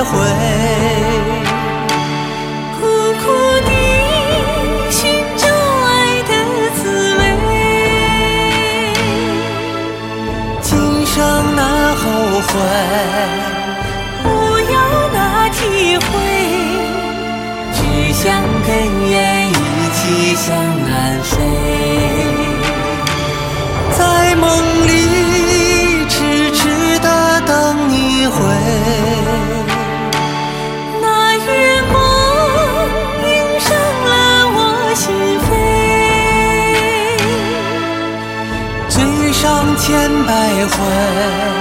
回， 苦苦地寻找爱的滋味， 今生难后悔， 不要那体会， 只想跟月一起向南飞，在梦里痴痴地等一回， 那月光映上了我心扉， 追上千百回。